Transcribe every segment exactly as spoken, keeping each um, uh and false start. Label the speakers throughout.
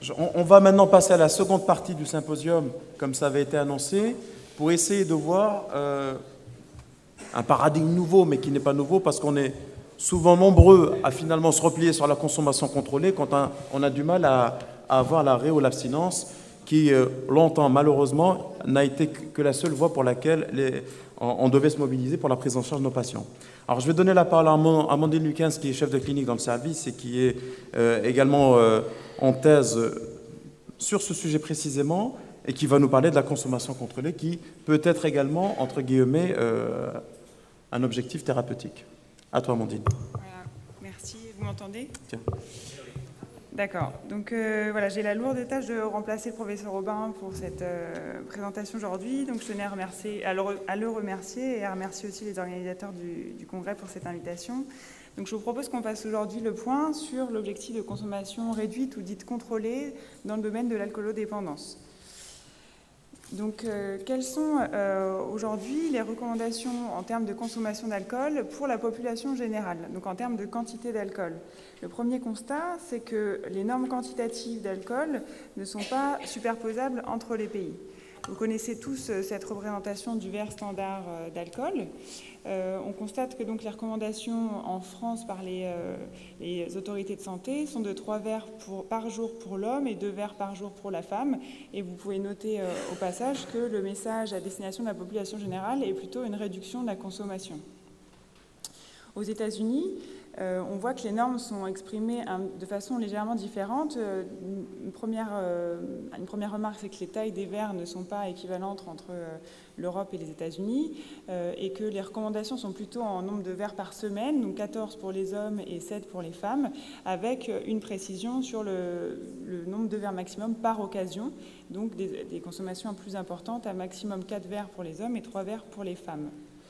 Speaker 1: on, on va maintenant passer à la seconde partie du symposium, comme ça avait été annoncé, pour essayer de voir euh, un paradigme nouveau, mais qui n'est pas nouveau, parce qu'on est souvent nombreux à finalement se replier sur la consommation contrôlée quand on, on a du mal à, à avoir l'arrêt ou l'abstinence, qui euh, longtemps, malheureusement, n'a été que la seule voie pour laquelle les, on, on devait se mobiliser pour la prise en charge de nos patients. Alors, je vais donner la parole à Amandine Lukens, qui est chef de clinique dans le service et qui est euh, également euh, en thèse sur ce sujet précisément et qui va nous parler de la consommation contrôlée, qui peut être également, entre guillemets, euh, un objectif thérapeutique. À toi, Amandine.
Speaker 2: Voilà. Merci. Vous m'entendez?
Speaker 1: Tiens.
Speaker 2: D'accord. Donc euh, voilà, j'ai la lourde tâche de remplacer le professeur Aubin pour cette euh, présentation aujourd'hui. Donc je tenais à, remercier, à, le, à le remercier et à remercier aussi les organisateurs du, du congrès pour cette invitation. Donc je vous propose qu'on fasse aujourd'hui le point sur l'objectif de consommation réduite ou dite contrôlée dans le domaine de l'alcoolodépendance. Donc, euh, quelles sont euh, aujourd'hui les recommandations en termes de consommation d'alcool pour la population générale, donc en termes de quantité d'alcool? Le premier constat, c'est que les normes quantitatives d'alcool ne sont pas superposables entre les pays. Vous connaissez tous cette représentation du verre standard d'alcool. Euh, on constate que donc les recommandations en France par les, euh, les autorités de santé sont de trois verres pour, par jour pour l'homme et deux verres par jour pour la femme. Et vous pouvez noter euh, au passage que le message à destination de la population générale est plutôt une réduction de la consommation. Aux États-Unis, euh, on voit que les normes sont exprimées hein, de façon légèrement différente. Euh, une, première, euh, une première remarque, c'est que les tailles des verres ne sont pas équivalentes entre euh, l'Europe et les États-Unis euh, et que les recommandations sont plutôt en nombre de verres par semaine, donc quatorze pour les hommes et sept pour les femmes, avec une précision sur le, le nombre de verres maximum par occasion, donc des, des consommations plus importantes, à maximum quatre verres pour les hommes et trois verres pour les femmes.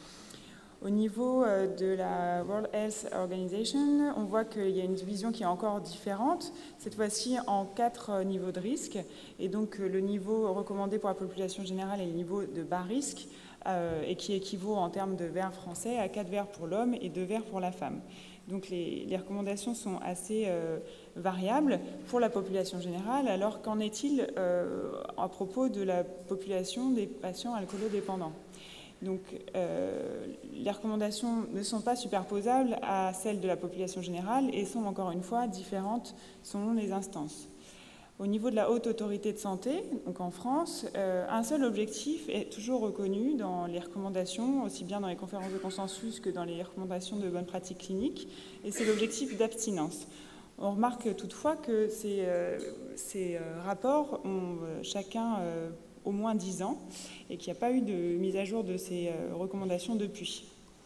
Speaker 2: Au niveau de la World Health Organization, on voit qu'il y a une vision qui est encore différente, cette fois-ci en quatre niveaux de risque. Et donc le niveau recommandé pour la population générale est le niveau de bas risque, euh, et qui équivaut en termes de verres français à quatre verres pour l'homme et deux verres pour la femme. Donc les, les recommandations sont assez euh, variables pour la population générale. Alors qu'en est-il euh, à propos de la population des patients alcoolodépendants ? Donc, euh, les recommandations ne sont pas superposables à celles de la population générale et sont encore une fois différentes selon les instances. Au niveau de la haute autorité de santé, donc en France, euh, un seul objectif est toujours reconnu dans les recommandations, aussi bien dans les conférences de consensus que dans les recommandations de bonnes pratiques cliniques, et c'est l'objectif d'abstinence. On remarque toutefois que ces, euh, ces euh, rapports ont euh, chacun euh, au moins dix ans et qu'il n'y a pas eu de mise à jour de ces recommandations depuis.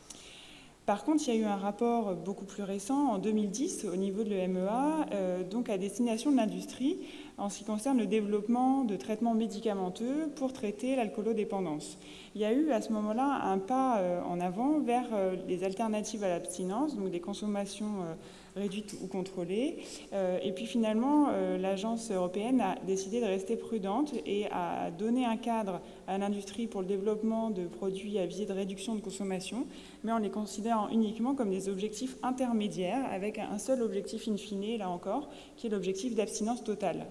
Speaker 2: Par contre, il y a eu un rapport beaucoup plus récent, en deux mille dix, au niveau de l'E M E A, euh, donc à destination de l'industrie, en ce qui concerne le développement de traitements médicamenteux pour traiter l'alcoolodépendance. Il y a eu à ce moment-là un pas euh, en avant vers euh, les alternatives à l'abstinence, donc des consommations euh, réduite ou contrôlée. Euh, et puis finalement, euh, l'agence européenne a décidé de rester prudente et a donné un cadre à l'industrie pour le développement de produits à visée de réduction de consommation, mais en les considérant uniquement comme des objectifs intermédiaires, avec un seul objectif in fine, là encore, qui est l'objectif d'abstinence totale.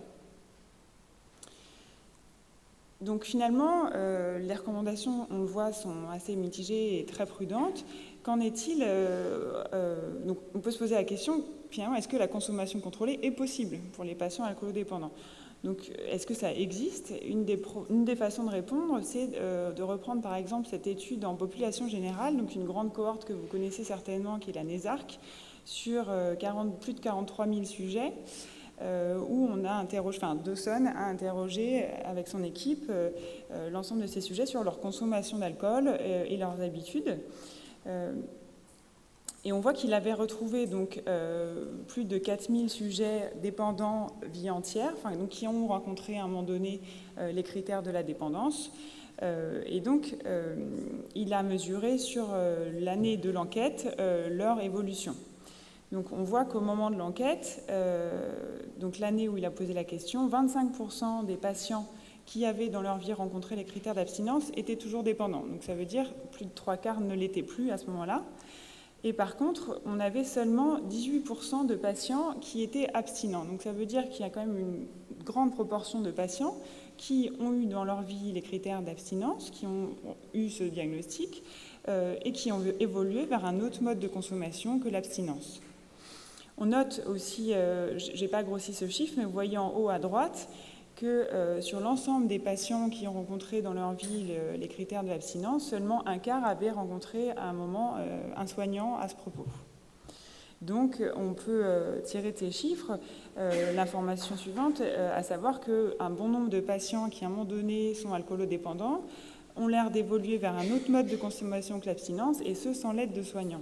Speaker 2: Donc finalement, euh, les recommandations, on le voit, sont assez mitigées et très prudentes. Qu'en est-il euh, euh, donc on peut se poser la question, finalement, est-ce que la consommation contrôlée est possible pour les patients alcoolodépendants? Donc, est-ce que ça existe? Une des, pro, une des façons de répondre, c'est euh, de reprendre par exemple cette étude en population générale, donc une grande cohorte que vous connaissez certainement, qui est la NESARC, sur euh, quarante, plus de quarante-trois mille sujets. Euh, où on a interrogé, enfin Dawson a interrogé avec son équipe euh, euh, l'ensemble de ces sujets sur leur consommation d'alcool euh, et leurs habitudes. Euh, et on voit qu'il avait retrouvé donc euh, plus de quatre mille sujets dépendants vie entière, enfin, donc qui ont rencontré à un moment donné euh, les critères de la dépendance. Euh, et donc, euh, il a mesuré sur euh, l'année de l'enquête euh, leur évolution. Donc on voit qu'au moment de l'enquête, euh, donc l'année où il a posé la question, vingt-cinq pour cent des patients qui avaient dans leur vie rencontré les critères d'abstinence étaient toujours dépendants. Donc ça veut dire plus de trois quarts ne l'étaient plus à ce moment-là. Et par contre, on avait seulement dix-huit pour cent de patients qui étaient abstinents. Donc ça veut dire qu'il y a quand même une grande proportion de patients qui ont eu dans leur vie les critères d'abstinence, qui ont eu ce diagnostic euh, et qui ont évolué vers un autre mode de consommation que l'abstinence. On note aussi, euh, je n'ai pas grossi ce chiffre, mais vous voyez en haut à droite que euh, sur l'ensemble des patients qui ont rencontré dans leur vie le, les critères de l'abstinence, seulement un quart avaient rencontré à un moment euh, un soignant à ce propos. Donc on peut euh, tirer de ces chiffres euh, l'information suivante, euh, à savoir qu'un bon nombre de patients qui à un moment donné sont alcoolodépendants ont l'air d'évoluer vers un autre mode de consommation que l'abstinence, et ce sans l'aide de soignants.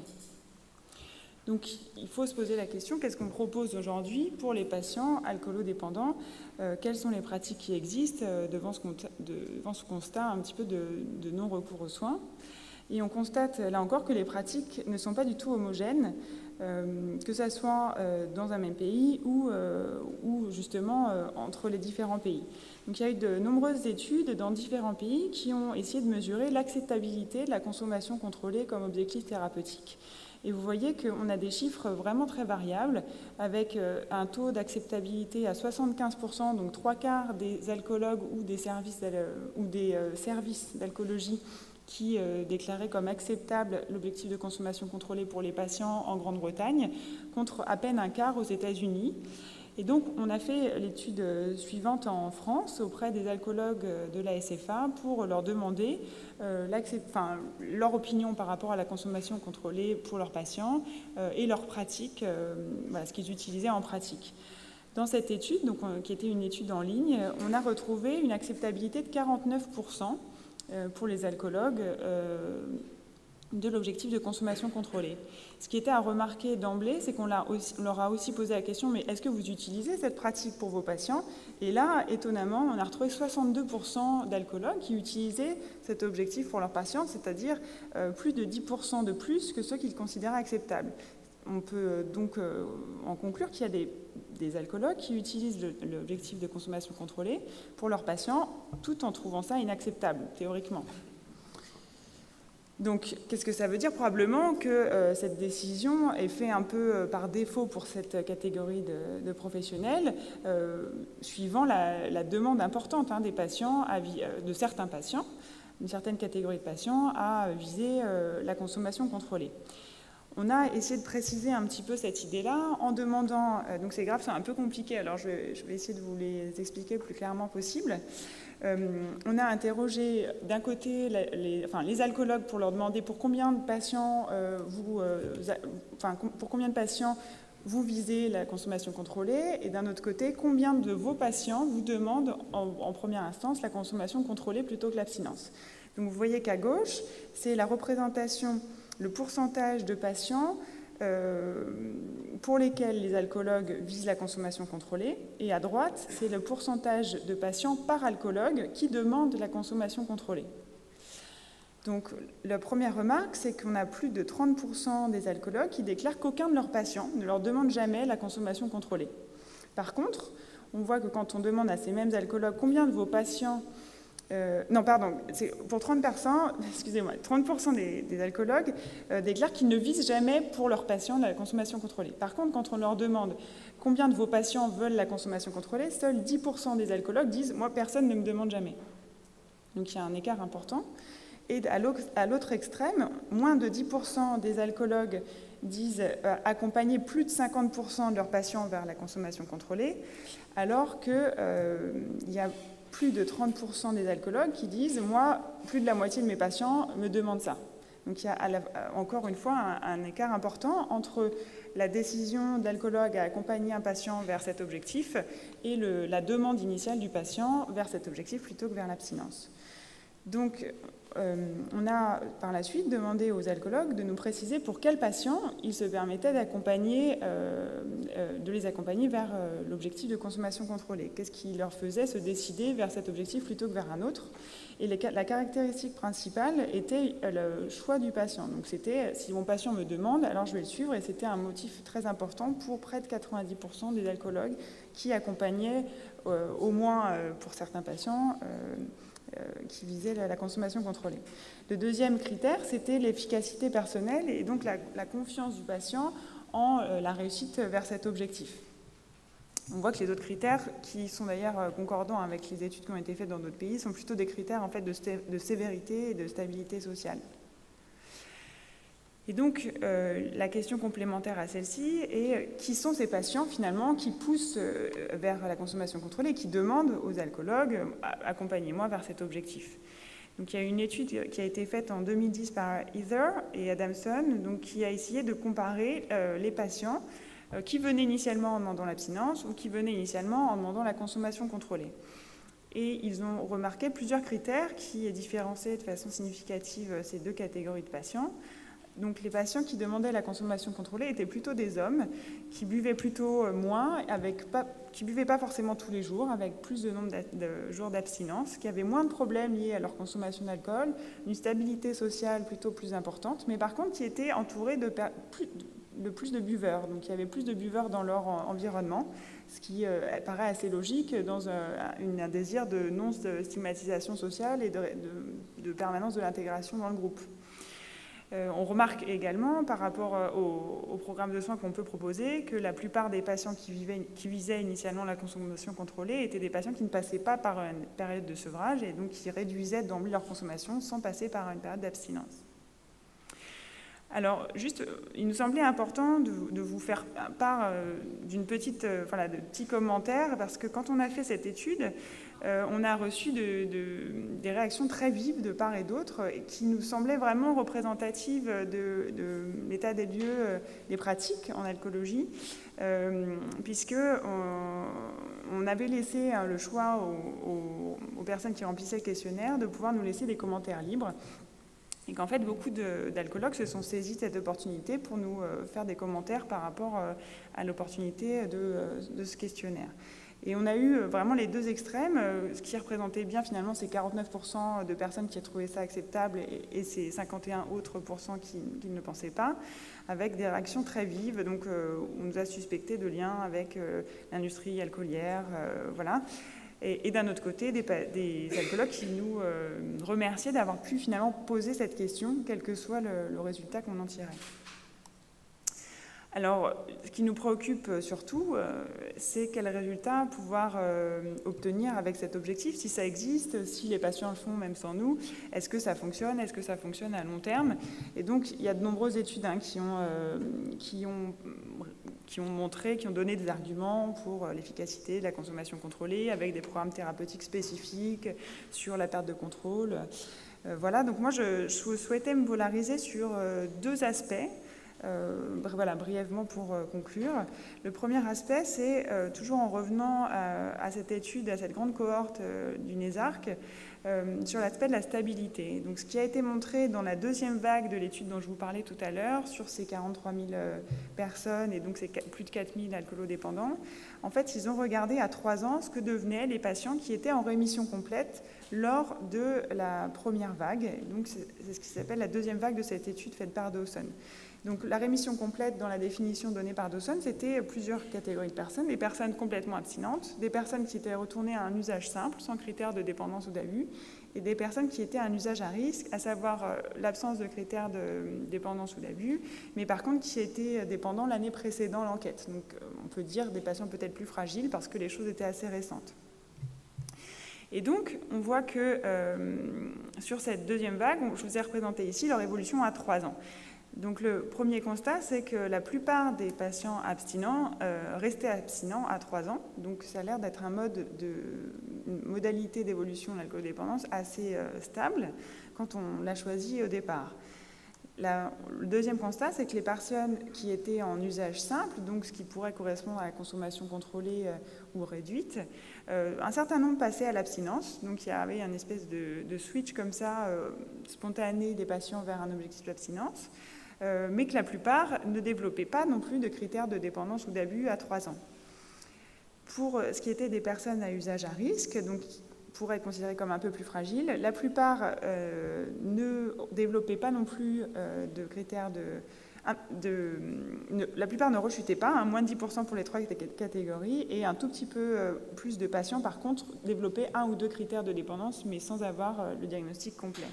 Speaker 2: Donc il faut se poser la question, qu'est-ce qu'on propose aujourd'hui pour les patients alcoolodépendants, euh, quelles sont les pratiques qui existent euh, devant, ce devant ce constat un petit peu de, de non-recours aux soins. Et on constate là encore que les pratiques ne sont pas du tout homogènes, euh, que ce soit euh, dans un même pays ou, euh, ou justement euh, entre les différents pays. Donc il y a eu de nombreuses études dans différents pays qui ont essayé de mesurer l'acceptabilité de la consommation contrôlée comme objectif thérapeutique. Et vous voyez qu'on a des chiffres vraiment très variables, avec un taux d'acceptabilité à soixante-quinze pour cent, donc trois quarts des alcoologues ou des services, ou des services d'alcoolologie qui déclaraient comme acceptable l'objectif de consommation contrôlée pour les patients en Grande-Bretagne, contre à peine un quart aux États-Unis. Et donc, on a fait l'étude suivante en France auprès des alcoologues de l'A S F A pour leur demander euh, enfin, leur opinion par rapport à la consommation contrôlée pour leurs patients euh, et leurs pratiques, euh, voilà, ce qu'ils utilisaient en pratique. Dans cette étude, donc, euh, qui était une étude en ligne, on a retrouvé une acceptabilité de quarante-neuf pour cent euh, pour les alcoologues euh, de l'objectif de consommation contrôlée. Ce qui était à remarquer d'emblée, c'est qu'on leur a aussi posé la question, mais est-ce que vous utilisez cette pratique pour vos patients? Et là, étonnamment, on a retrouvé soixante-deux pour cent d'alcoologues qui utilisaient cet objectif pour leurs patients, c'est-à-dire euh, plus de dix pour cent de plus que ceux qu'ils considéraient acceptables. On peut donc euh, en conclure qu'il y a des, des alcoologues qui utilisent l'objectif de consommation contrôlée pour leurs patients, tout en trouvant ça inacceptable, théoriquement. Donc, qu'est-ce que ça veut dire? Probablement que euh, cette décision est faite un peu euh, par défaut pour cette catégorie de, de professionnels, euh, suivant la, la demande importante hein, des patients, à, euh, de certains patients, une certaine catégorie de patients, à viser euh, la consommation contrôlée. On a essayé de préciser un petit peu cette idée-là en demandant, euh, donc ces graphes sont un peu compliqués, alors je vais, je vais essayer de vous les expliquer le plus clairement possible. Euh, on a interrogé d'un côté les, les, enfin, les alcoologues pour leur demander pour combien de patients euh, vous, euh, enfin, pour combien de patients vous visez la consommation contrôlée, et d'un autre côté, combien de vos patients vous demandent en, en première instance la consommation contrôlée plutôt que l'abstinence. Donc vous voyez qu'à gauche, c'est la représentation, le pourcentage de patients euh, pour lesquels les alcoologues visent la consommation contrôlée, et à droite, c'est le pourcentage de patients par alcoologue qui demandent la consommation contrôlée. Donc la première remarque, c'est qu'on a plus de trente pour cent des alcoologues qui déclarent qu'aucun de leurs patients ne leur demande jamais la consommation contrôlée. Par contre, on voit que quand on demande à ces mêmes alcoologues combien de vos patients Euh, non, pardon, c'est pour trente pour cent, excusez-moi, trente pour cent des, des alcoologues euh, déclarent qu'ils ne visent jamais pour leurs patients la consommation contrôlée. Par contre, quand on leur demande combien de vos patients veulent la consommation contrôlée, seuls dix pour cent des alcoologues disent « moi, personne ne me demande jamais ». Donc il y a un écart important. Et à l'autre extrême, moins de dix pour cent des alcoologues disent euh, accompagner plus de cinquante pour cent de leurs patients vers la consommation contrôlée, alors qu'il euh, y a plus de trente pour cent des alcoologues qui disent « moi, plus de la moitié de mes patients me demandent ça ». Donc il y a à la, encore une fois un, un écart important entre la décision de l'alcoologue à accompagner un patient vers cet objectif et le, la demande initiale du patient vers cet objectif plutôt que vers l'abstinence. Donc euh, on a par la suite demandé aux alcoologues de nous préciser pour quels patients il se permettait d'accompagner, euh, euh, de les accompagner vers euh, l'objectif de consommation contrôlée. Qu'est-ce qui leur faisait se décider vers cet objectif plutôt que vers un autre? Et les, la caractéristique principale était le choix du patient. Donc c'était, si mon patient me demande, alors je vais le suivre, et c'était un motif très important pour près de quatre-vingt-dix pour cent des alcoologues qui accompagnaient, euh, au moins euh, pour certains patients, euh, qui visait la, la consommation contrôlée. Le deuxième critère, c'était l'efficacité personnelle et donc la, la confiance du patient en euh, la réussite vers cet objectif. On voit que les autres critères, qui sont d'ailleurs concordants avec les études qui ont été faites dans d'autres pays, sont plutôt des critères en fait, de, de sévérité et de stabilité sociale. Et donc, euh, la question complémentaire à celle-ci est qui sont ces patients finalement qui poussent euh, vers la consommation contrôlée et qui demandent aux alcoologues « accompagnez-moi vers cet objectif ». Donc, il y a une étude qui a été faite en deux mille dix par Heather et Adamson, donc, qui a essayé de comparer euh, les patients euh, qui venaient initialement en demandant l'abstinence ou qui venaient initialement en demandant la consommation contrôlée. Et ils ont remarqué plusieurs critères qui différenciaient de façon significative ces deux catégories de patients. Donc les patients qui demandaient la consommation contrôlée étaient plutôt des hommes, qui buvaient plutôt moins, avec pas, qui ne buvaient pas forcément tous les jours, avec plus de nombre de jours d'abstinence, qui avaient moins de problèmes liés à leur consommation d'alcool, une stabilité sociale plutôt plus importante, mais par contre qui étaient entourés de plus de, plus de buveurs. Donc il y avait plus de buveurs dans leur environnement, ce qui euh, paraît assez logique dans un, une, un désir de non-stigmatisation sociale et de, de, de permanence de l'intégration dans le groupe. Euh, on remarque également, par rapport au, au programme de soins qu'on peut proposer, que la plupart des patients qui, vivaient, qui visaient initialement la consommation contrôlée étaient des patients qui ne passaient pas par une période de sevrage et donc qui réduisaient d'emblée leur consommation sans passer par une période d'abstinence. Alors, juste, il nous semblait important de, de vous faire part euh, d'une petite, euh, voilà, de petits commentaires, parce que quand on a fait cette étude, euh, on a reçu de, de, des réactions très vives de part et d'autre, qui nous semblaient vraiment représentatives de, de l'état des lieux euh, des pratiques en alcoolologie, euh, puisque on, on avait laissé hein, le choix aux, aux, aux personnes qui remplissaient le questionnaire de pouvoir nous laisser des commentaires libres. Et qu'en fait, beaucoup d'alcoologues se sont saisis de cette opportunité pour nous euh, faire des commentaires par rapport euh, à l'opportunité de, euh, de ce questionnaire. Et on a eu vraiment les deux extrêmes, euh, ce qui représentait bien finalement ces quarante-neuf pour cent de personnes qui trouvaient ça acceptable et, et ces cinquante et un autres pourcents qui, qui ne pensaient pas, avec des réactions très vives. Donc euh, on nous a suspecté de liens avec euh, l'industrie alcoolière, euh, voilà. Et, et d'un autre côté, des, des alcoologues qui nous euh, remerciaient d'avoir pu finalement poser cette question, quel que soit le, le résultat qu'on en tirait. Alors, ce qui nous préoccupe surtout, euh, c'est quel résultat pouvoir euh, obtenir avec cet objectif, si ça existe, si les patients le font même sans nous, est-ce que ça fonctionne, est-ce que ça fonctionne à long terme? Et donc, il y a de nombreuses études hein, qui ont... Euh, qui ont qui ont montré, qui ont donné des arguments pour l'efficacité de la consommation contrôlée avec des programmes thérapeutiques spécifiques sur la perte de contrôle. Euh, voilà, donc moi je, je souhaitais me polariser sur euh, deux aspects, euh, voilà, brièvement pour euh, conclure. Le premier aspect, c'est euh, toujours en revenant à, à cette étude, à cette grande cohorte euh, du NESARC, Euh, sur l'aspect de la stabilité. Donc, ce qui a été montré dans la deuxième vague de l'étude dont je vous parlais tout à l'heure, sur ces quarante-trois mille euh, personnes, et donc c'est plus de quatre mille alcoolodépendants, en fait, ils ont regardé à trois ans ce que devenaient les patients qui étaient en rémission complète lors de la première vague. Et donc, c'est ce qui s'appelle la deuxième vague de cette étude faite par Dawson. Donc, la rémission complète, dans la définition donnée par Dawson, c'était plusieurs catégories de personnes. Des personnes complètement abstinentes, des personnes qui étaient retournées à un usage simple, sans critères de dépendance ou d'abus, et des personnes qui étaient à un usage à risque, à savoir euh, l'absence de critères de dépendance ou d'abus, mais par contre qui étaient dépendants l'année précédant l'enquête. Donc, euh, on peut dire des patients peut-être plus fragiles parce que les choses étaient assez récentes. Et donc, on voit que euh, sur cette deuxième vague, je vous ai représenté ici leur évolution à trois ans. Donc le premier constat, c'est que la plupart des patients abstinents euh, restaient abstinents à trois ans. Donc ça a l'air d'être un mode de, une modalité d'évolution de l'alcoolodépendance assez euh, stable quand on l'a choisi au départ. La, le deuxième constat, c'est que les personnes qui étaient en usage simple, donc ce qui pourrait correspondre à la consommation contrôlée euh, ou réduite, euh, un certain nombre passaient à l'abstinence. Donc il y avait une espèce de, de switch comme ça, euh, spontané des patients vers un objectif d'abstinence. Euh, mais que la plupart ne développaient pas non plus de critères de dépendance ou d'abus à trois ans. Pour ce qui était des personnes à usage à risque, donc qui pourraient être considérées comme un peu plus fragiles, la plupart euh, ne développaient pas non plus euh, de critères de, de, ne, la plupart ne rechutaient pas, hein, moins de dix pour cent pour les trois catégories, et un tout petit peu euh, plus de patients, par contre, développaient un ou deux critères de dépendance, mais sans avoir euh, le diagnostic complet.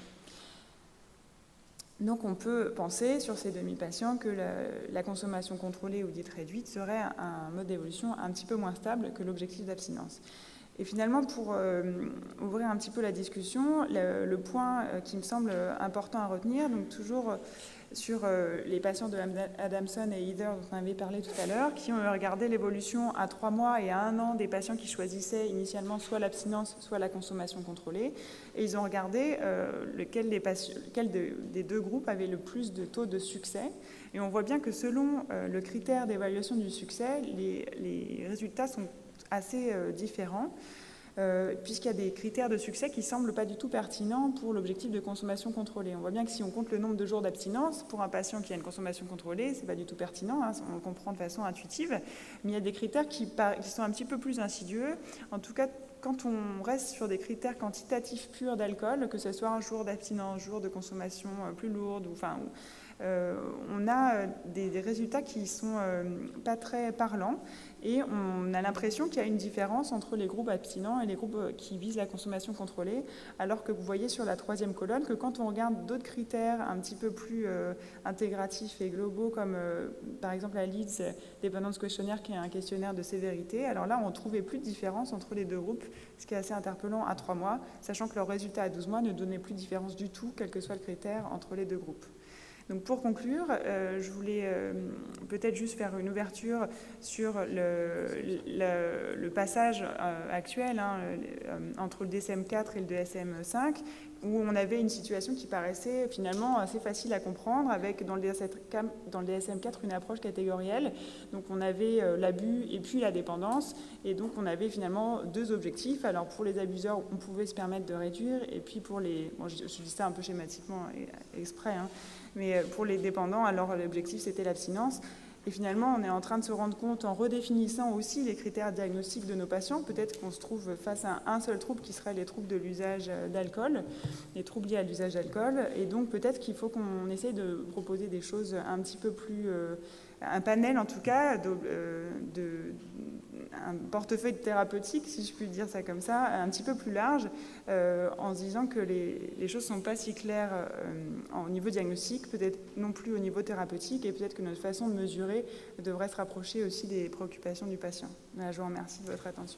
Speaker 2: Donc on peut penser sur ces demi-patients que la, la consommation contrôlée ou dite réduite serait un, un mode d'évolution un petit peu moins stable que l'objectif d'abstinence. Et finalement, pour euh, ouvrir un petit peu la discussion, le, le point euh, qui me semble important à retenir, donc toujours euh, sur euh, les patients de Adamson et Heather dont on avait parlé tout à l'heure, qui ont regardé l'évolution à trois mois et à un an des patients qui choisissaient initialement soit l'abstinence, soit la consommation contrôlée. Et ils ont regardé euh, lequel, des, patients, lequel de, des deux groupes avait le plus de taux de succès. Et on voit bien que selon euh, le critère d'évaluation du succès, les, les résultats sont assez euh, différents. Euh, puisqu'il y a des critères de succès qui ne semblent pas du tout pertinents pour l'objectif de consommation contrôlée. On voit bien que si on compte le nombre de jours d'abstinence, pour un patient qui a une consommation contrôlée, ce n'est pas du tout pertinent, hein, on le comprend de façon intuitive, mais il y a des critères qui, qui sont un petit peu plus insidieux. En tout cas, quand on reste sur des critères quantitatifs purs d'alcool, que ce soit un jour d'abstinence, jour de consommation plus lourde, ou, enfin, euh, on a des, des résultats qui ne sont euh, pas très parlants. Et on a l'impression qu'il y a une différence entre les groupes abstinents et les groupes qui visent la consommation contrôlée, alors que vous voyez sur la troisième colonne que quand on regarde d'autres critères un petit peu plus euh, intégratifs et globaux, comme euh, par exemple la Leeds Dependence Questionnaire, qui est un questionnaire de sévérité, alors là on ne trouvait plus de différence entre les deux groupes, ce qui est assez interpellant à trois mois, sachant que leurs résultats à douze mois ne donnaient plus de différence du tout, quel que soit le critère, entre les deux groupes. Donc pour conclure, euh, je voulais euh, peut-être juste faire une ouverture sur le, le, le passage euh, actuel hein, euh, entre le D S M quatre et le D S M cinq, où on avait une situation qui paraissait finalement assez facile à comprendre, avec dans le D S M quatre une approche catégorielle. Donc on avait euh, l'abus et puis la dépendance, et donc on avait finalement deux objectifs. Alors pour les abuseurs, on pouvait se permettre de réduire, et puis pour les... Bon, je, je dis ça un peu schématiquement exprès, hein, mais pour les dépendants, alors l'objectif c'était l'abstinence. Et finalement, on est en train de se rendre compte, en redéfinissant aussi les critères diagnostiques de nos patients, peut-être qu'on se trouve face à un seul trouble qui serait les troubles de l'usage d'alcool, les troubles liés à l'usage d'alcool. Et donc peut-être qu'il faut qu'on essaye de proposer des choses un petit peu plus... Euh, un panel en tout cas, de, euh, de, un portefeuille thérapeutique, si je puis dire ça comme ça, un petit peu plus large, euh, en se disant que les, les choses ne sont pas si claires euh, au niveau diagnostique, peut-être non plus au niveau thérapeutique, et peut-être que notre façon de mesurer devrait se rapprocher aussi des préoccupations du patient. Voilà, je vous remercie de votre attention.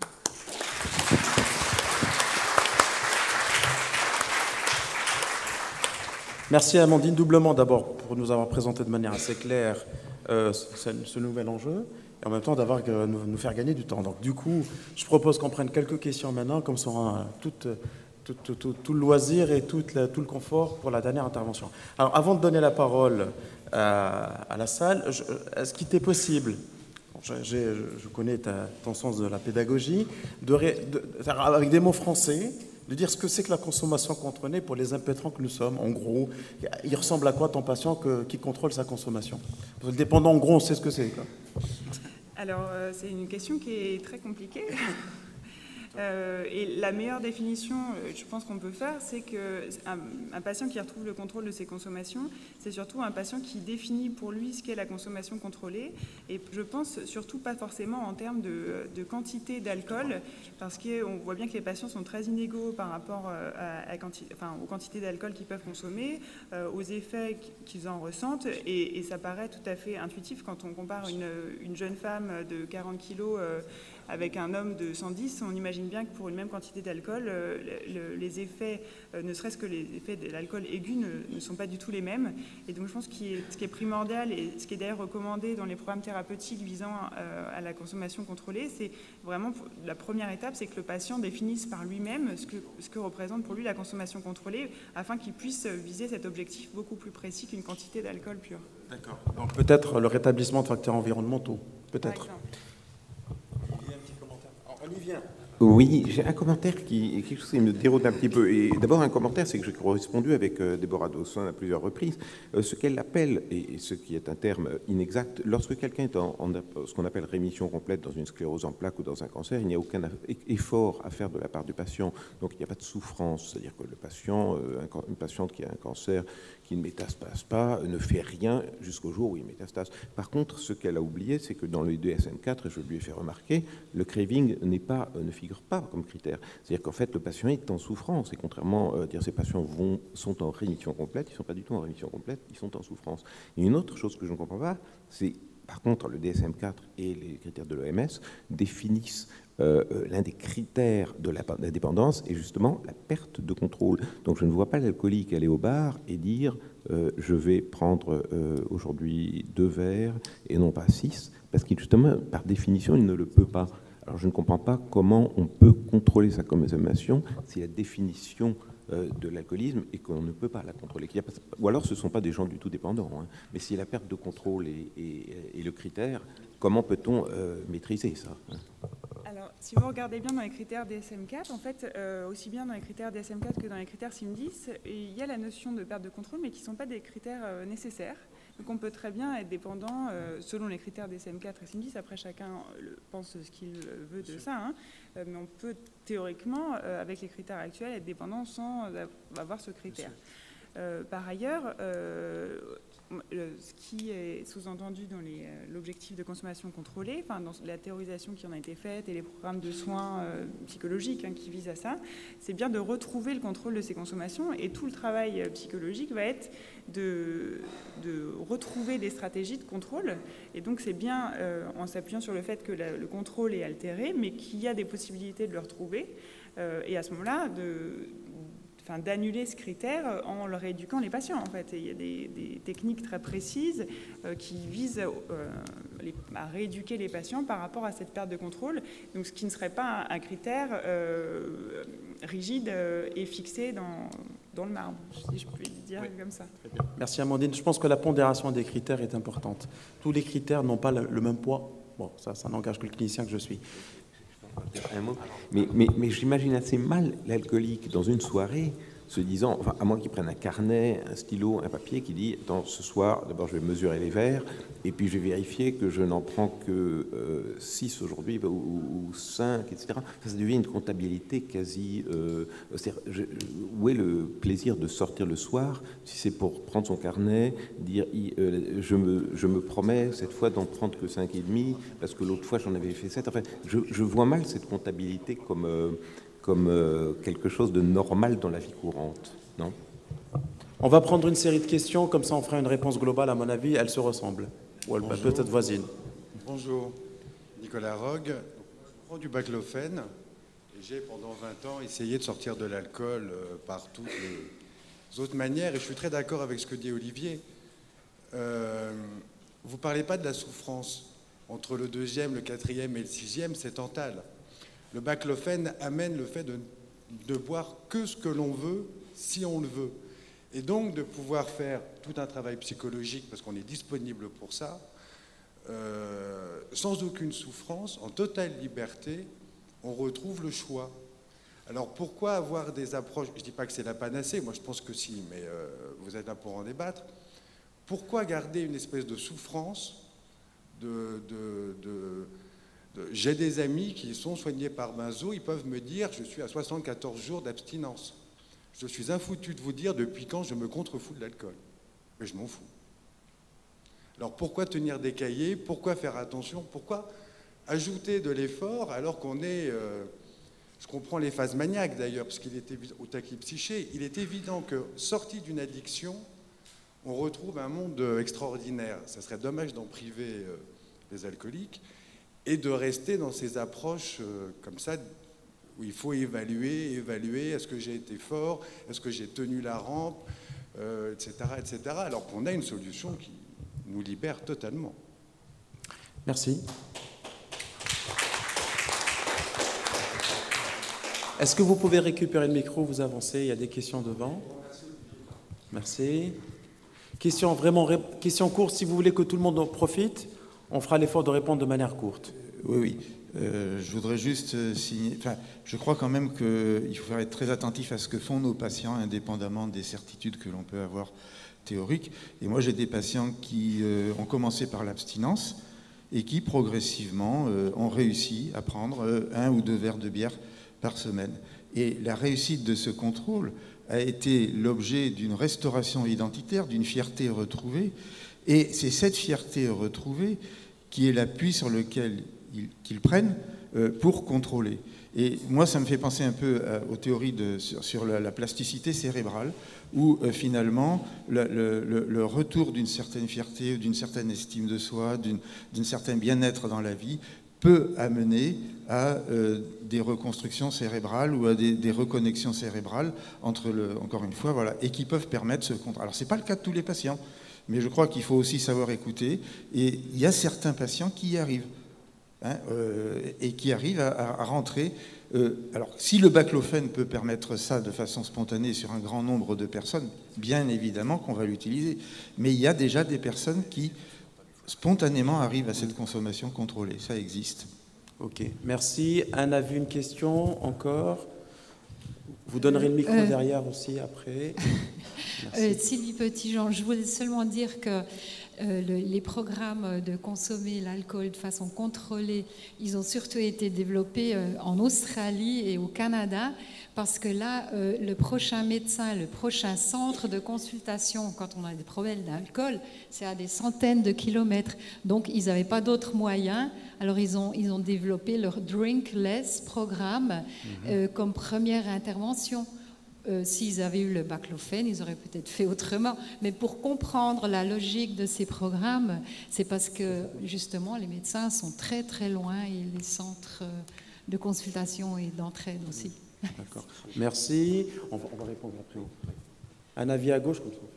Speaker 1: Merci Amandine, doublement d'abord pour nous avoir présenté de manière assez claire euh, ce, ce nouvel enjeu, et en même temps d'avoir euh, nous, nous faire gagner du temps. Donc du coup, je propose qu'on prenne quelques questions maintenant, comme ça on aura tout, tout, tout, tout, tout le loisir et tout, la, tout le confort pour la dernière intervention. Alors avant de donner la parole à, à la salle, je, est-ce qu'il était possible, je, je, je connais ta, ton sens de la pédagogie, de, ré, de, avec des mots français, de dire ce que c'est que la consommation contrôlée pour les impétrants que nous sommes. En gros, il ressemble à quoi ton patient que, qui contrôle sa consommation? Parce que le dépendant, en gros, on sait ce que c'est. Quoi.
Speaker 2: Alors, euh, c'est une question qui est très compliquée. Euh, et la meilleure définition, je pense qu'on peut faire, c'est qu'un un patient qui retrouve le contrôle de ses consommations, c'est surtout un patient qui définit pour lui ce qu'est la consommation contrôlée. Et je pense surtout pas forcément en termes de, de quantité d'alcool, parce qu'on voit bien que les patients sont très inégaux par rapport à, à quanti, enfin, aux quantités d'alcool qu'ils peuvent consommer, euh, aux effets qu'ils en ressentent. Et, et ça paraît tout à fait intuitif quand on compare une, une jeune femme de quarante kilos euh, avec un homme de cent dix, on imagine bien que pour une même quantité d'alcool, euh, le, les effets, euh, ne serait-ce que les effets de l'alcool aigu, ne, ne sont pas du tout les mêmes. Et donc je pense que ce qui est, ce qui est primordial, et ce qui est d'ailleurs recommandé dans les programmes thérapeutiques visant euh, à la consommation contrôlée, c'est vraiment, la première étape, c'est que le patient définisse par lui-même ce que, ce que représente pour lui la consommation contrôlée, afin qu'il puisse viser cet objectif beaucoup plus précis qu'une quantité d'alcool pure.
Speaker 1: D'accord. Donc peut-être le rétablissement de facteurs environnementaux, peut-être.
Speaker 2: Par exemple.
Speaker 1: On y vient.
Speaker 3: Oui, j'ai un commentaire qui, quelque chose qui me déroute un petit peu. Et d'abord, un commentaire, c'est que j'ai correspondu avec euh, Déborah Dawson à plusieurs reprises. Euh, ce qu'elle appelle, et, et ce qui est un terme inexact, lorsque quelqu'un est en, en ce qu'on appelle rémission complète dans une sclérose en plaques ou dans un cancer, il n'y a aucun effort à faire de la part du patient. Donc, il n'y a pas de souffrance. C'est-à-dire que le patient, euh, une patiente qui a un cancer qui ne métastase pas, ne fait rien jusqu'au jour où il métastase. Par contre, ce qu'elle a oublié, c'est que dans le D S M quatre, et je lui ai fait remarquer, le craving n'est pas, ne figure pas comme critère. C'est-à-dire qu'en fait, le patient est en souffrance. Et contrairement à dire ces patients vont, sont en rémission complète, ils ne sont pas du tout en rémission complète, ils sont en souffrance. Et une autre chose que je ne comprends pas, c'est, par contre, le D S M quatre et les critères de l'O M S définissent Euh, l'un des critères de la, de la dépendance est justement la perte de contrôle. Donc je ne vois pas l'alcoolique aller au bar et dire euh, je vais prendre euh, aujourd'hui deux verres et non pas six, parce qu'il justement, par définition, il ne le peut pas. Alors je ne comprends pas comment on peut contrôler sa consommation si la définition euh, de l'alcoolisme et qu'on ne peut pas la contrôler. Ou alors ce ne sont pas des gens du tout dépendants, hein. Mais si la perte de contrôle est, est, est le critère, comment peut-on euh, maîtriser ça, hein?
Speaker 2: Alors, si vous regardez bien dans les critères D S M quatre, en fait, euh, aussi bien dans les critères D S M quatre que dans les critères C I M dix, il y a la notion de perte de contrôle, mais qui ne sont pas des critères euh, nécessaires. Donc, on peut très bien être dépendant euh, selon les critères D S M quatre et C I M dix. Après, chacun euh, pense ce qu'il veut de ça, hein. Euh, mais on peut théoriquement, euh, avec les critères actuels, être dépendant sans avoir ce critère. Euh, par ailleurs, euh, ce qui est sous-entendu dans l'objectif de consommation contrôlée, enfin, dans la théorisation qui en a été faite et les programmes de soins euh, psychologiques, hein, qui visent à ça, c'est bien de retrouver le contrôle de ces consommations, et tout le travail euh, psychologique va être de, de retrouver des stratégies de contrôle. Et donc c'est bien euh, en s'appuyant sur le fait que la, le contrôle est altéré, mais qu'il y a des possibilités de le retrouver, euh, et à ce moment-là, de Enfin, d'annuler ce critère en le rééduquant les patients. En fait, et il y a des, des techniques très précises euh, qui visent euh, les, à rééduquer les patients par rapport à cette perte de contrôle. Donc, ce qui ne serait pas un, un critère euh, rigide euh, et fixé dans, dans le marbre, si je puis dire, oui, comme ça.
Speaker 1: Très bien. Merci Amandine. Je pense que la pondération des critères est importante. Tous les critères n'ont pas le, le même poids. Bon, ça, ça n'engage que le clinicien que je suis.
Speaker 3: Un mot. Mais, mais, mais j'imagine assez mal l'alcoolique dans une soirée se disant, enfin, à moins qu'il prenne un carnet, un stylo, un papier, qui dit, attends, ce soir, d'abord je vais mesurer les verres, et puis je vais vérifier que je n'en prends que six euh, aujourd'hui, ou, ou cinq, et cetera. Ça, ça devient une comptabilité quasi... Euh, je, où est le plaisir de sortir le soir, si c'est pour prendre son carnet, dire, euh, je, me, je me promets cette fois d'en prendre que cinq et demi, parce que l'autre fois j'en avais fait sept. Enfin, je, je vois mal cette comptabilité comme... Euh, comme euh, quelque chose de normal dans la vie courante, non?
Speaker 1: On va prendre une série de questions, comme ça on fera une réponse globale, à mon avis, elles se ressemblent, ou elles peuvent peut-être voisines.
Speaker 4: Bonjour, Nicolas Rogue, je prends du baclofène, et j'ai pendant vingt ans essayé de sortir de l'alcool euh, par toutes les autres manières, et je suis très d'accord avec ce que dit Olivier. Euh, vous ne parlez pas de la souffrance. Entre le deuxième, le quatrième et le sixième, c'est Tantale. Le baclofène amène le fait de, de boire que ce que l'on veut, si on le veut. Et donc de pouvoir faire tout un travail psychologique, parce qu'on est disponible pour ça, euh, sans aucune souffrance, en totale liberté, on retrouve le choix. Alors pourquoi avoir des approches, je ne dis pas que c'est la panacée, moi je pense que si, mais euh, vous êtes là pour en débattre. Pourquoi garder une espèce de souffrance de... de, de J'ai des amis qui sont soignés par benzo, ils peuvent me dire je suis à soixante-quatorze jours d'abstinence. Je suis infoutu de vous dire depuis quand je me contrefous de l'alcool. Mais je m'en fous. Alors pourquoi tenir des cahiers? Pourquoi faire attention? Pourquoi ajouter de l'effort alors qu'on est... Euh, je comprends les phases maniaques d'ailleurs, parce qu'il est évident, au tachypsyché, il est évident que sorti d'une addiction, on retrouve un monde extraordinaire. Ça serait dommage d'en priver euh, les alcooliques. Et de rester dans ces approches euh, comme ça, où il faut évaluer, évaluer, est-ce que j'ai été fort, est-ce que j'ai tenu la rampe, euh, et cetera, et cetera, alors qu'on a une solution qui nous libère totalement.
Speaker 1: Merci. Est-ce que vous pouvez récupérer le micro, vous avancez, il y a des questions devant. Merci. Question vraiment, question courte, si vous voulez que tout le monde en profite. On fera l'effort de répondre de manière courte.
Speaker 3: Oui, oui.
Speaker 5: Euh, je voudrais juste signer... Enfin, je crois quand même qu'il faut être très attentif à ce que font nos patients, indépendamment des certitudes que l'on peut avoir théoriques. Et moi, j'ai des patients qui euh, ont commencé par l'abstinence et qui, progressivement, euh, ont réussi à prendre euh, un ou deux verres de bière par semaine. Et la réussite de ce contrôle a été l'objet d'une restauration identitaire, d'une fierté retrouvée. Et c'est cette fierté retrouvée qui est l'appui sur lequel qu'ils prennent pour contrôler. Et moi, ça me fait penser un peu aux théories de, sur, sur la, la plasticité cérébrale, où euh, finalement, le, le, le retour d'une certaine fierté, d'une certaine estime de soi, d'un certain bien-être dans la vie, peut amener à euh, des reconstructions cérébrales ou à des, des reconnexions cérébrales entre, le, encore une fois, voilà, et qui peuvent permettre ce contrôle. Alors, ce n'est pas le cas de tous les patients, mais je crois qu'il faut aussi savoir écouter, et il y a certains patients qui y arrivent. Hein, euh, et qui arrivent à, à rentrer. Euh, alors, si le baclofène peut permettre ça de façon spontanée sur un grand nombre de personnes, bien évidemment qu'on va l'utiliser. Mais il y a déjà des personnes qui, spontanément, arrivent à cette consommation contrôlée. Ça existe.
Speaker 1: Ok, merci. Anne a vu une question encore. Vous donnerez le micro
Speaker 6: euh,
Speaker 1: derrière aussi après.
Speaker 6: euh, Sylvie Petitjean, je voulais seulement dire que Euh, le, les programmes de consommer l'alcool de façon contrôlée, ils ont surtout été développés euh, en Australie et au Canada, parce que là, euh, le prochain médecin, le prochain centre de consultation, quand on a des problèmes d'alcool, c'est à des centaines de kilomètres. Donc, ils n'avaient pas d'autres moyens. Alors, ils ont, ils ont développé leur Drinkless programme mm-hmm. euh, comme première intervention. Euh, s'ils avaient eu le baclofène, ils auraient peut-être fait autrement. Mais pour comprendre la logique de ces programmes, c'est parce que, justement, les médecins sont très, très loin et les centres de consultation et d'entraide aussi.
Speaker 1: D'accord. Merci. On va, on va répondre après. Un avis à gauche, comme ça.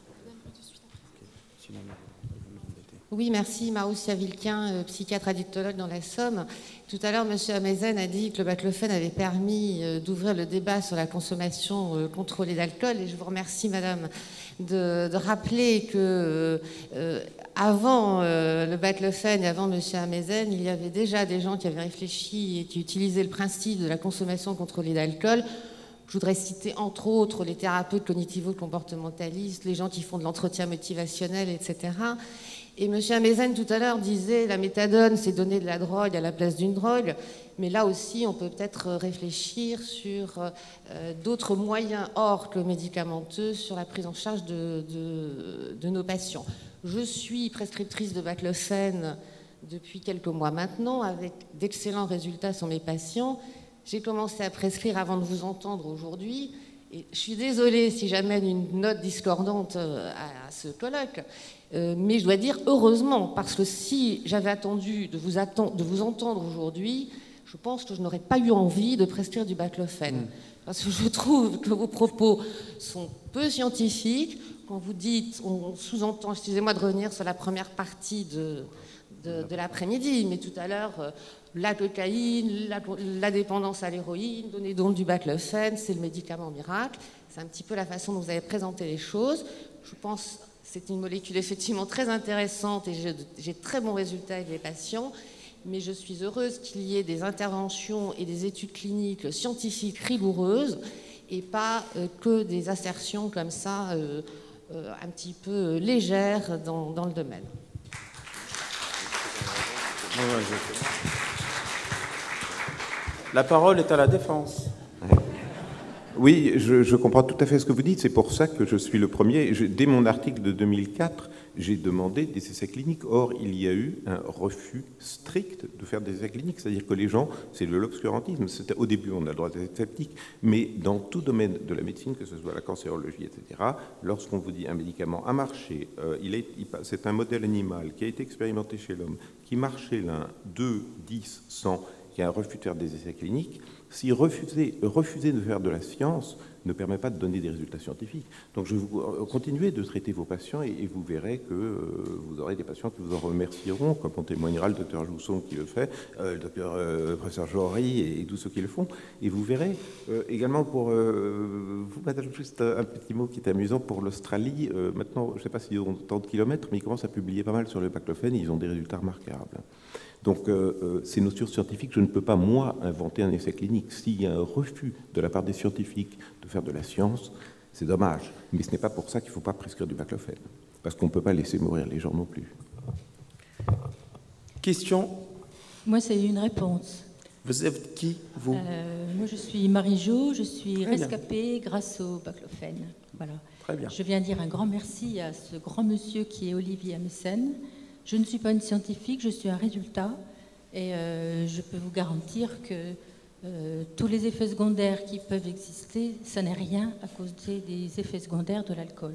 Speaker 1: Sinon,
Speaker 7: oui, merci. Maroussia Vilquin, euh, psychiatre addictologue dans la Somme. Tout à l'heure, M. Amezen a dit que le baclofène avait permis euh, d'ouvrir le débat sur la consommation euh, contrôlée d'alcool. Et je vous remercie, Madame, de, de rappeler que euh, avant euh, le baclofène et avant M. Amezen, il y avait déjà des gens qui avaient réfléchi et qui utilisaient le principe de la consommation contrôlée d'alcool. Je voudrais citer entre autres les thérapeutes cognitivo-comportementalistes, les gens qui font de l'entretien motivationnel, et cetera. Et M. Amezen, tout à l'heure, disait la méthadone, c'est donner de la drogue à la place d'une drogue. Mais là aussi, on peut peut-être réfléchir sur euh, d'autres moyens hors que médicamenteux sur la prise en charge de, de, de nos patients. Je suis prescriptrice de baclofène depuis quelques mois maintenant, avec d'excellents résultats sur mes patients. J'ai commencé à prescrire avant de vous entendre aujourd'hui. Et je suis désolée si j'amène une note discordante à, à ce colloque. Euh, mais je dois dire heureusement, parce que si j'avais attendu de vous, atten- de vous entendre aujourd'hui, je pense que je n'aurais pas eu envie de prescrire du baclofène. Mmh. Parce que je trouve que vos propos sont peu scientifiques. Quand vous dites, on sous-entend, excusez-moi de revenir sur la première partie de, de, de l'après-midi, mais tout à l'heure, euh, la cocaïne, la, la dépendance à l'héroïne, donner donc du baclofène, c'est le médicament miracle. C'est un petit peu la façon dont vous avez présenté les choses. Je pense... C'est une molécule effectivement très intéressante et j'ai, j'ai très bons résultats avec les patients, mais je suis heureuse qu'il y ait des interventions et des études cliniques scientifiques rigoureuses et pas euh, que des assertions comme ça, euh, euh, un petit peu légères dans, dans le domaine.
Speaker 1: La parole est à la défense.
Speaker 3: Oui, je, je comprends tout à fait ce que vous dites. C'est pour ça que je suis le premier. Je, dès mon article de deux mille quatre, j'ai demandé des essais cliniques. Or, il y a eu un refus strict de faire des essais cliniques. C'est-à-dire que les gens, c'est de l'obscurantisme. C'était, au début, on a le droit d'être sceptique, mais dans tout domaine de la médecine, que ce soit la cancérologie, et cetera, lorsqu'on vous dit un médicament a marché, euh, il est, il, c'est un modèle animal qui a été expérimenté chez l'homme, qui marchait l'un, deux, dix, cent, qui a un refus de faire des essais cliniques, Si refuser, refuser de faire de la science ne permet pas de donner des résultats scientifiques. Donc je vous continuez de traiter vos patients et, et vous verrez que euh, vous aurez des patients qui vous en remercieront, comme on témoignera le docteur Jousson qui le fait, euh, le docteur euh, professeur Jory et, et tous ceux qui le font. Et vous verrez euh, également pour euh, vous, madame, juste un petit mot qui est amusant pour l'Australie. Euh, maintenant, je ne sais pas s'ils ont tant de kilomètres, mais ils commencent à publier pas mal sur le baclofène et ils ont des résultats remarquables. Donc, euh, euh, ces notions scientifiques, je ne peux pas, moi, inventer un essai clinique. S'il y a un refus de la part des scientifiques de faire de la science, c'est dommage. Mais ce n'est pas pour ça qu'il ne faut pas prescrire du baclofène. Parce qu'on ne peut pas laisser mourir les gens non plus.
Speaker 1: Question ?
Speaker 8: Moi, c'est une réponse.
Speaker 1: Vous êtes qui, vous ?
Speaker 8: euh, Moi, je suis Marie-Jo, je suis rescapée grâce au baclofène. Voilà.
Speaker 1: Très bien.
Speaker 8: Je viens dire un grand merci à ce grand monsieur qui est Olivier Amessen. Je ne suis pas une scientifique, je suis un résultat et euh, je peux vous garantir que euh, tous les effets secondaires qui peuvent exister, ça n'est rien à cause des effets secondaires de l'alcool.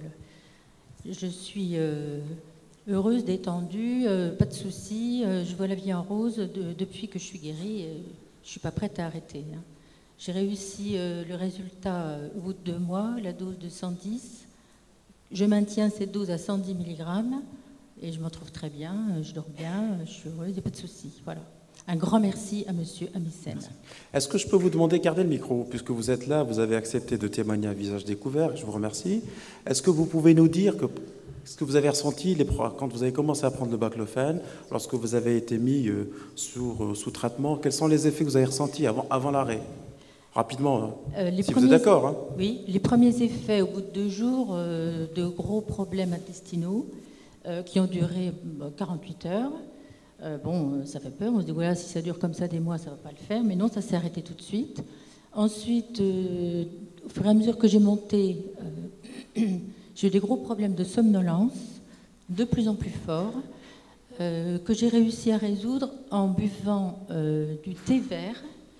Speaker 8: Je suis euh, heureuse, détendue, euh, pas de soucis, euh, je vois la vie en rose de, depuis que je suis guérie et je ne suis pas prête à arrêter. Hein. J'ai réussi euh, le résultat euh, au bout de deux mois, la dose de cent dix. Je maintiens cette dose à cent dix milligrammes. Et je m'en trouve très bien, je dors bien, je suis heureuse, il n'y a pas de souci. Voilà. Un grand merci à M. Amessen.
Speaker 1: Est-ce que je peux vous demander, gardez le micro, puisque vous êtes là, vous avez accepté de témoigner à visage découvert, je vous remercie. Est-ce que vous pouvez nous dire que, ce que vous avez ressenti les, quand vous avez commencé à prendre le baclofène, lorsque vous avez été mis euh, sous, euh, sous traitement, quels sont les effets que vous avez ressentis avant, avant l'arrêt ? Rapidement, hein. euh, les si premiers, vous êtes d'accord. Hein.
Speaker 8: Oui, les premiers effets au bout de deux jours, euh, de gros problèmes intestinaux, Euh, qui ont duré bah, quarante-huit heures. Euh, bon, ça fait peur. On se dit, voilà, si ça dure comme ça des mois, ça ne va pas le faire. Mais non, ça s'est arrêté tout de suite. Ensuite, euh, au fur et à mesure que j'ai monté, euh, j'ai eu des gros problèmes de somnolence, de plus en plus forts, euh, que j'ai réussi à résoudre en buvant euh, du thé vert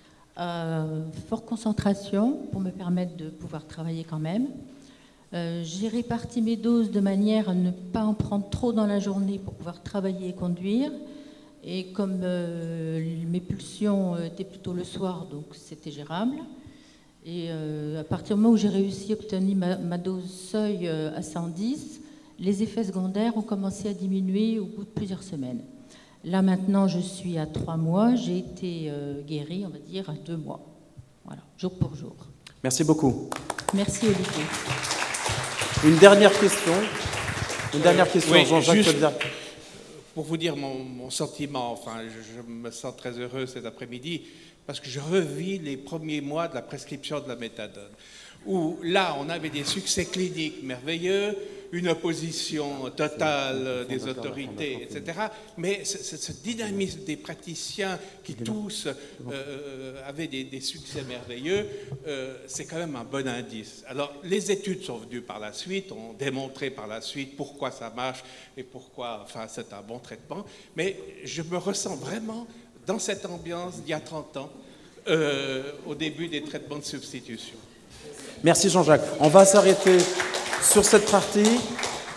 Speaker 8: à forte concentration pour me permettre de pouvoir travailler quand même. Euh, j'ai réparti mes doses de manière à ne pas en prendre trop dans la journée pour pouvoir travailler et conduire. Et comme euh, mes pulsions étaient plutôt le soir, donc c'était gérable. Et euh, à partir du moment où j'ai réussi à obtenir ma, ma dose seuil à cent dix, les effets secondaires ont commencé à diminuer au bout de plusieurs semaines. Là maintenant, je suis à trois mois. J'ai été euh, guérie, on va dire, à deux mois. Voilà, jour pour jour.
Speaker 1: Merci beaucoup.
Speaker 8: Merci Olivier.
Speaker 1: Une dernière question. Une dernière question,
Speaker 9: oui,
Speaker 1: Jean-Jacques Colzard.
Speaker 9: Pour vous dire mon, mon sentiment, enfin, je, je me sens très heureux cet après-midi parce que je revis les premiers mois de la prescription de la méthadone, où là, on avait des succès cliniques merveilleux, une opposition totale des autorités, et cetera. Mais ce, ce dynamisme des praticiens qui tous euh, avaient des, des succès merveilleux, euh, c'est quand même un bon indice. Alors, les études sont venues par la suite, ont démontré par la suite pourquoi ça marche et pourquoi, enfin, c'est un bon traitement. Mais je me ressens vraiment dans cette ambiance d'il y a trente ans, euh, au début des traitements de substitution.
Speaker 1: Merci Jean-Jacques. On va s'arrêter sur cette partie.